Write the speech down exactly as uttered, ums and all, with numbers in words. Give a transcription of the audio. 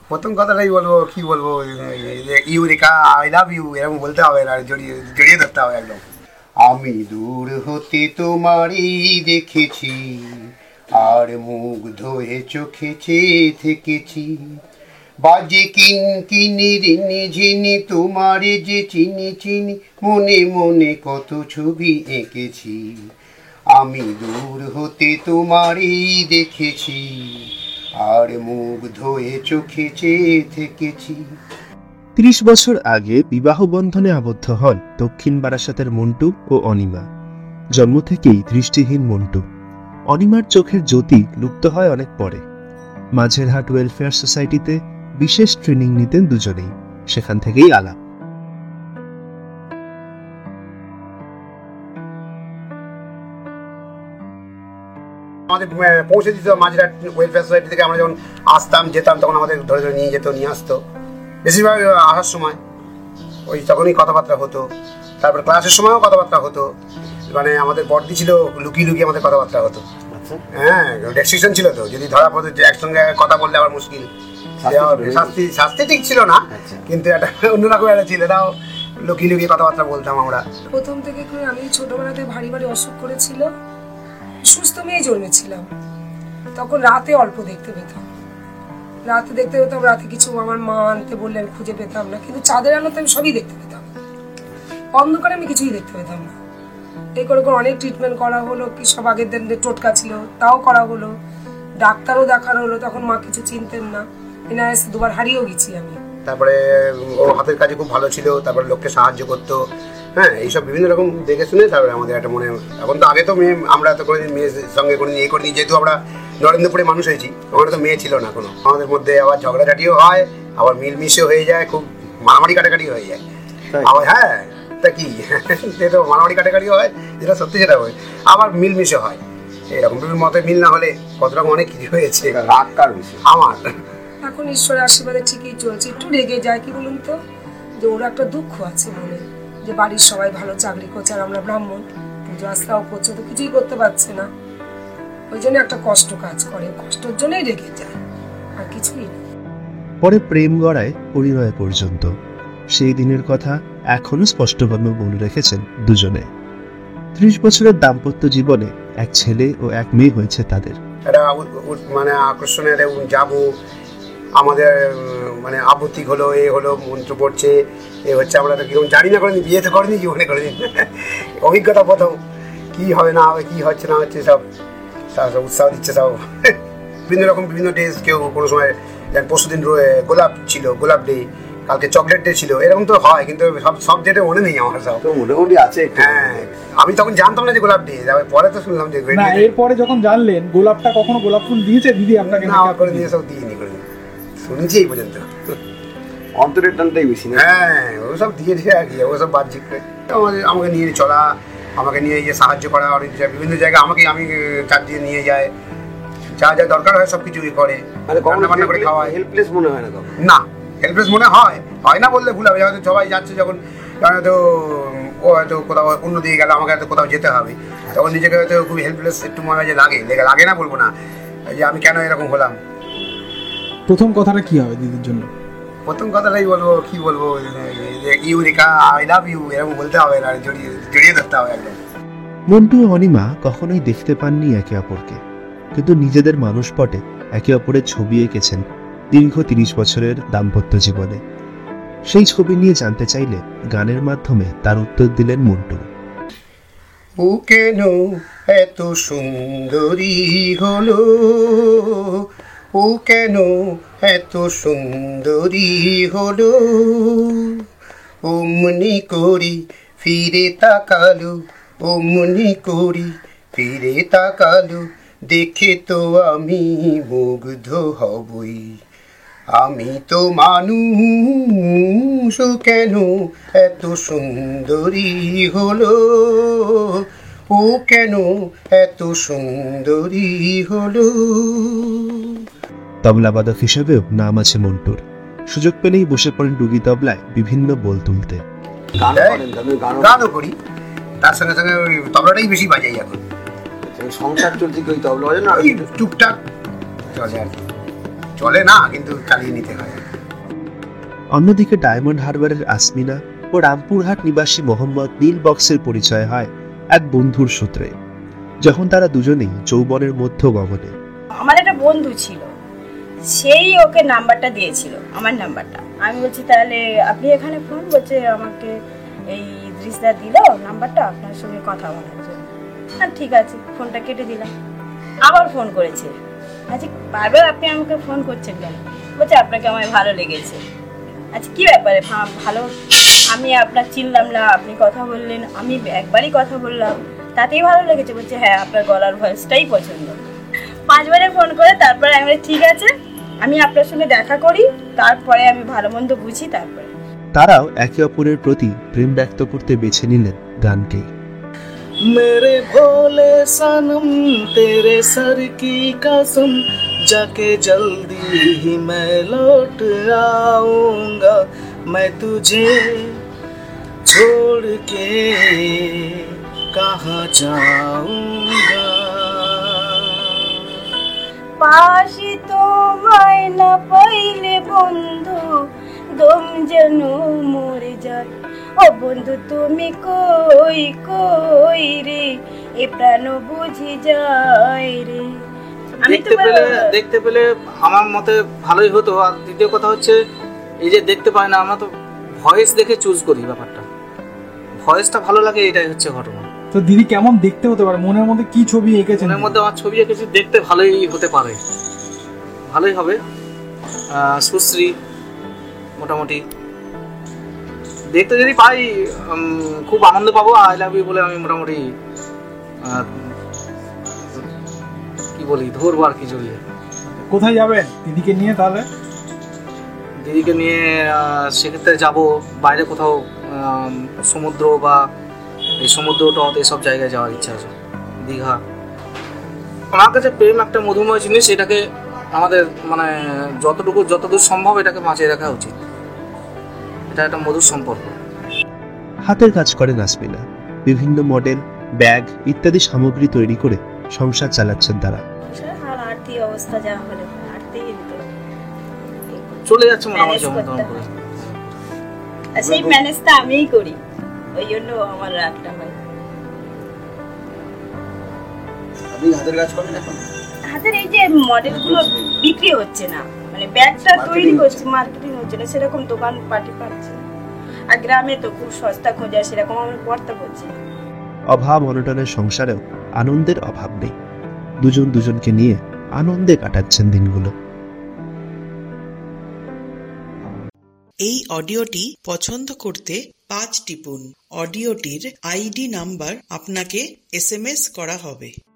প্রথম কথাটাই বলবো, কি বলবো, ইউরেকা আই লাভ ইউ এরকম বলতে হবে না, জড়িয়ে জড়িয়ে ধরতে হবে একদম। আমি দূর হতে তোমারই দেখেছি, আর মুগ্ধ হয়ে চোখে চেয়ে থেকেছি, বাজে কিন কিনি রিনি ঝিনি তোমারে যে চিনি চিনি, মনে মনে কত ছবি এঁকেছি, আমি দূর হতে তোমারই দেখেছি, আর মুগ্ধ হয়ে চোখে চেয়ে থেকেছি। ত্রিশ বছর আগে বিবাহ বন্ধনে আবদ্ধ হন দক্ষিণ বারাসাতের মন্টু ও অনিমা। জন্ম থেকেই দৃষ্টিহীন মন্টু। অনিমার চোখের জ্যোতি লুপ্ত হয় অনেক পরে। মাঝেরহাট ওয়েলফেয়ার সোসাইটিতে বিশেষ ট্রেনিং নিতেন দুজনেই, সেখান থেকেই আলাপ। আমাদের পৌঁছে দিত মাঝেরহাট ওয়েলফেয়ার সোসাইটি থেকে। আমরা যখন আসতাম যেতাম তখন আমাদের ধরে ধরে নিয়ে যেত, নিয়ে আসতো। বেশিরভাগ আসার সময় ওই তখনই কথাবার্তা হতো। তারপর ক্লাসের সময়ও কথাবার্তা হতো, মানে আমাদের বর্দি ছিল, লুকিয়ে লুকিয়ে আমাদের কথাবার্তা হতো। হ্যাঁ, রেস্ট্রিকশন ছিল তো, যদি ধরা পড়তো যে একসঙ্গে কথা বললে আবার মুশকিল। শাস্তি শাস্তি ঠিক ছিল না, কিন্তু একটা অন্যরকম একটা ছিল, তাও লুকিয়ে লুকিয়ে কথাবার্তা বলতাম আমরা। প্রথম থেকে আমি ছোটবেলাতে ভারী ভারী অসুখ করেছিল, সুস্থ মেয়ে জন্মেছিলাম। তখন রাতে অল্প দেখতে পেতাম, রাতে দেখতে পেতাম রাতে কিছু আমার মা আনতে বললেন, খুঁজে পেতাম না, কিন্তু চাঁদের আলোতে আমি সবই দেখতে পেতাম। অন্ধকারে আমি কিছুই দেখতে পেতাম না। এই করে করে অনেক ট্রিটমেন্ট করা হলো, কি সব আগের দিন টোটকা ছিল তাও করা হলো, ডাক্তারও দেখানো হলো। তখন মা কিছু চিনতেন না, এনআরএস দুবার হারিয়েও গেছি আমি। তারপরে ও হাতের কাজে খুব ভালো ছিল, তারপরে লোককে সাহায্য করতো। হ্যাঁ, এইসব বিভিন্ন রকম দেখে শুনে তারপরে আমাদের একটা মনে, এখন তো আগে তো মেয়ে আমরা তো কোনোদিন মেয়ের সঙ্গে কোনোদিন ইয়ে করিনি, যেহেতু আমরা নরেন্দ্রপুরে মানুষ হয়েছি, ওখানে তো মেয়ে ছিল না কোনো। আমাদের মধ্যে আবার ঝগড়াঝাটিও হয়, আবার মিলমিশেও হয়ে যায়, খুব মারামারি কাটাকাটি হয়ে যায় আবার। হ্যাঁ, তা কি তো মারামারি কাটাকাটিও হয়, যেটা সত্যি সেটা হয়, আবার মিলমিশে হয়। এরকম বিভিন্ন মতে মিল না হলে কত রকম অনেক কিছু হয়েছে। রাগ কার বিষয় আমার এখন ঈশ্বরের আশীর্বাদে ঠিকই চলছে। একটু রেগে যায়, কি বলুন তো, যে ওর একটা দুঃখ আছে মনে, যে বাড়ির সবাই ভালো চাকরি করছে আর আমরা ব্রাহ্মণ, পুজো আস্তাও করছে তো কিছুই করতে পারছে না, ওই জন্য একটা কষ্ট কাজ করে, কষ্টের জন্যই রেগে যায়, আর কিছুই না। পরে প্রেম গড়ায় পরিণয় পর্যন্ত। সেই দিনের কথা এখনো স্পষ্টভাবে মনে রেখেছেন দুজনে। ত্রিশ বছরের দাম্পত্য জীবনে এক ছেলে ও এক মেয়ে হয়েছে তাদের। এটা মানে আকর্ষণের যাবো, আমাদের মানে আবৃত্তি হলো, এ হলো, মন্ত্র পড়ছে, এ হচ্ছে, আমরা তো কিরকম জানি না, করিনি, বিয়ে তো করিনি, জীবনে করিনি, অভিজ্ঞতা প্রথম, কি হবে না হবে, কি হচ্ছে না হচ্ছে, সব সব উৎসাহ দিচ্ছে সব বিভিন্ন রকম বিভিন্ন ডে। কেউ কোনো সময় পরশু দিন গোলাপ ছিল, গোলাপ ডে, কালকে চকলেট ডে ছিল, এরকম তো হয়, কিন্তু সব সব ডেটে মনে নেই আমার, সব মোটামুটি আছে। হ্যাঁ, আমি তখন জানতাম না যে গোলাপ ডে, পরে তো শুনলাম যে। না, এরপরে যখন জানলেন গোলাপটা, কখনো গোলাপ ফুল দিয়েছে দিদি আপনাকে? না, করে দিয়ে সব দিইনি, করে শুনেছি এই পর্যন্ত। অন্তরের টানটাই বেশি না। হ্যাঁ, ও সব দিয়েছে আর কি, ও সব বাহ্যিক। আমাদের আমাকে নিয়ে চলা, আমাকে নিয়ে গিয়ে সাহায্য করা, অনেক বিভিন্ন জায়গায় আমাকে আমি চার দিয়ে নিয়ে যায়, যা যা দরকার হয় সব কিছুই করে, রান্না বান্না করে খাওয়ায়। হেল্পলেস মনে হয় না? না, হেল্পলেস মনে হয় হয় না বললে ভুল হবে। হয়তো সবাই যাচ্ছে যখন, হয়তো ও হয়তো কোথাও অন্য দিকে গেলে, আমাকে হয়তো কোথাও যেতে হবে, তখন নিজেকে হয়তো খুবই হেল্পলেস একটু মনে হয় যে লাগে, লেগে লাগে না বলবো না, যে আমি কেন এরকম হলাম। প্রথম কথাটা কি হবে দিদির জন্য? প্রথম কথাটাই বলবো, কি বলবো, ইউরেকা আই লাভ ইউ এরকম বলতে হবে না, জড়িয়ে জড়িয়ে ধরতে হবে একদম। মন্টু ও অনিমা কখনোই দেখতে পাননি একে অপরকে, কিন্তু নিজেদের মানসপটে একে অপরের ছবি এঁকেছেন দীর্ঘ তিরিশ বছরের দাম্পত্য জীবনে। সেই ছবি নিয়ে জানতে চাইলে গানের মাধ্যমে তার উত্তর দিলেন মন্টু। ও কেন এত সুন্দরী হলো, ও কেন এত সুন্দরী হলো, অমনি করি ফিরে তাকালো, অমনি করি ফিরে তাকালো, দেখে তো আমি মুগ্ধ হবই, আমি তো মানুষ, কেন এত সুন্দরী হলো, ও কেন এত সুন্দরী হলো। তবলাবাদক হিসেবেও নাম আছে মন্টুর। সুযোগ পেলেই বসে পড়েন ডুগি তবলায় বিভিন্ন বোল তুলতে। গানও করি, তার সঙ্গে সঙ্গে ওই তবলাটাই বেশি বাজাই এখন। সংসার চলছে কি ওই তবলা বাজে না, টুকটাক চলে আর কি। চলে না, কিন্তু চালিয়ে নিতে হয়। অন্যদিকে ডায়মন্ড হারবারের আসমিনা ও রামপুরহাট নিবাসী মোহাম্মদ নীল বক্সের পরিচয় হয় এক বন্ধুর সূত্রে, যখন তারা দুজনেই যৌবনের মধ্য গমনে। আমার একটা বন্ধু ছিল, সেই ওকে নাম্বারটা দিয়েছিল, আমার নাম্বারটা। আমি বলছি তাহলে আপনি এখানে ফোন, বলছে আমাকে এই দৃষ্টা দিল নাম্বারটা আপনার সঙ্গে কথা বলার জন্য। আর ঠিক আছে, ফোনটা কেটে দিলাম। আবার ফোন করেছে, আচ্ছা বারবার আপনি আমাকে ফোন করছেন কেন? বলছে আপনাকে আমার ভালো লেগেছে। আচ্ছা কি ব্যাপারে ভালো? আমি আপনার চিনলাম না, আপনি কথা বললেন, আমি একবারই কথা বললাম, তাতেই ভালো লেগেছে। বলছে হ্যাঁ, আপনার গলার ভয়েসটাই পছন্দ। পাঁচবারে ফোন করে তারপরে আমি ঠিক আছে, আমি আপনার সঙ্গে দেখা করি, তারপরে আমি ভালো মন্দ বুঝি। তারপরে তারাও একে অপরের প্রতি প্রেম ব্যক্ত করতে বেছে নিলেন গানকে। मेरे भोले सनम तेरे सर की कसम, जाके जल्दी ही मैं लौट आऊंगा, मैं तुझे छोड़ के कहाँ जाऊंगा। পাশে তোমায় না পাইলে বন্ধু দম যেন মরে যায়। ও বন্ধু তুমি কই কই রে, এ প্রাণ বুঝি যায় রে। দেখতে পেলে দেখতে পেলে আমার মতে ভালোই হতো। আর দ্বিতীয় কথা হচ্ছে, এই যে দেখতে পাই না, আমরা তো ভয়েস দেখে চুজ করি ব্যাপারটা, ভয়েসটা ভালো লাগে, এটাই হচ্ছে ঘটনা। তো দিদি কেমন দেখতে হতে পারে? মনের মধ্যে কি ছবি এঁকেছেন? মনের মধ্যে আমার ছবি এঁকেছি, দেখতে ভালোই হতে পারে, ভালোই হবে। সুশ্রী মোটামুটি দেখতে যদি পাই খুব আনন্দ পাবো। আই লাভ ইউ বলে আমি মোটামুটি কি বলি ধরবো আর কি জড়িয়ে। কোথায় যাবেন দিদিকে নিয়ে? তাহলে দিদিকে নিয়ে সেক্ষেত্রে যাব বাইরে কোথাও, সমুদ্র বা এই সমুদ্র টট এইসব জায়গায় যাওয়ার ইচ্ছা আছে, দীঘা। আমার কাছে প্রেম একটা মধুময় জিনিস, এটাকে আমাদের মানে যতটুকু যতদূর সম্ভব এটাকে বাঁচিয়ে রাখা উচিত। এটা একটা মধুর সম্পর্ক। হাতের কাজ করেন আসমিনা, বিভিন্ন মডেল, ব্যাগ ইত্যাদি সামগ্রী তৈরি করে সংসার চালাচ্ছেন তারা। আর আর্থিক অবস্থা যা হলে আর্থিক চলে যাচ্ছে মোটামুটি যেমন করে। আর সেই ম্যানেজটা আমিই করি, ওই জন্য আমার রাগটা হয়। আপনি হাতের কাজ করেন এখন? হাতের এই যে মডেলগুলো বিক্রি হচ্ছে না, মানে ব্যাগটা তৈরি করছে, মার্কেটিং হচ্ছে না, সেরকম দোকান পাটি পাচ্ছে না। আর গ্রামে তো খুব সস্তা খোঁজা, সেরকম আমি পড়তে পারছি না। অভাব অনটনের সংসারেও আনন্দের অভাব নেই, দুজন দুজনকে নিয়ে আনন্দে কাটাচ্ছেন দিনগুলো। এই অডিওটি পছন্দ করতে পাঁচ টিপুন। অডিওটির আইডি নাম্বার আপনাকে এস এম এস করা হবে।